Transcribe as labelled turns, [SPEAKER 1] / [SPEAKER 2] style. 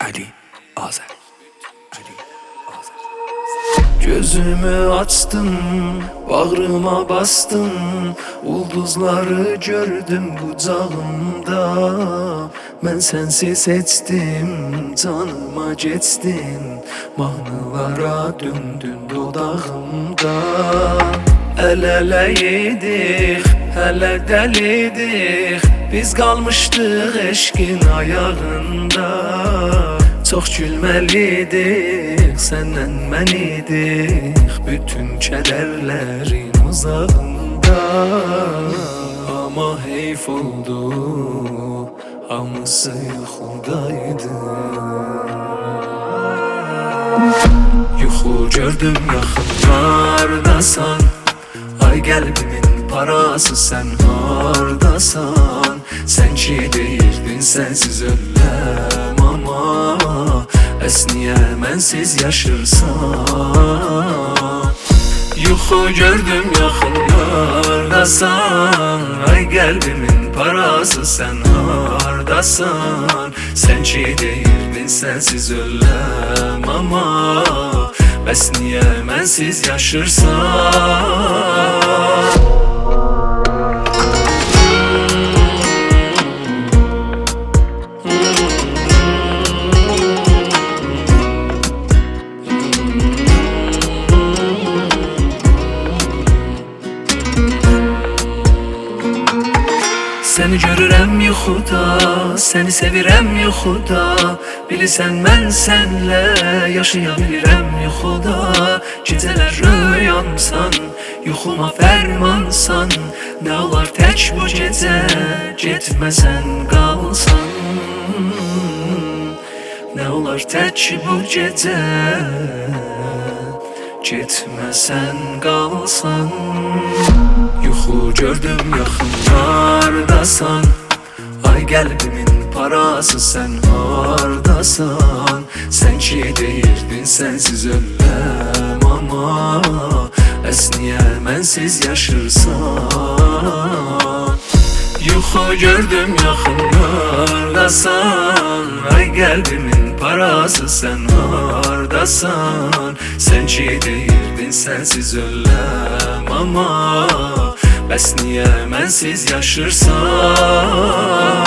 [SPEAKER 1] Ali Azer. Gözümü açtım, bağrıma bastım, ulduzları gördüm kucağımda. Ben sensiz seçtim, canıma geçtin, mahnılara döndün dodağımda. El eleydik, hele delidik, biz kalmıştık eşkin ayağında. Çok gülmelidik, senden mən idik, bütün kederlerin uzağında. Ama heyf oldu, hamısı yuxudaydı. Yuxu gördüm yaxınlardasan, ay qəlbimin parası sen hardasan. Sen ki deyirdin sensiz öləm, ama əs niyə mənsiz yaşırsan? Yuxu gördüm yaxınlardasan, ay qəlbimin parası sen hardasan. Sen ki deyirdin sensiz öləm, ama bəs niyə mənsiz yaşırsan? Seni görürəm yuxuda, seni sevirəm yuxuda. Bilirsən mən sənlə yaşaya bilirəm yuxuda. Gecələr rüyamsan, yuxuma fərmansan. Nə olar tək bu gecə, getməsən qalsan. Nə olar tək bu gecə, getməsən qalsan. Yuxu gördüm yaxınlardasan, ay qəlbimin parası sen hardasan. Sen ki deyirdin sensiz öləm, ama əs niyə mənsiz yaşırsan? Yuxu gördüm yaxınlardasan, ay qəlbimin parası sen hardasan. Sen ki deyirdin sensiz öləm, ama bəs niyə mənsiz yaşırsan?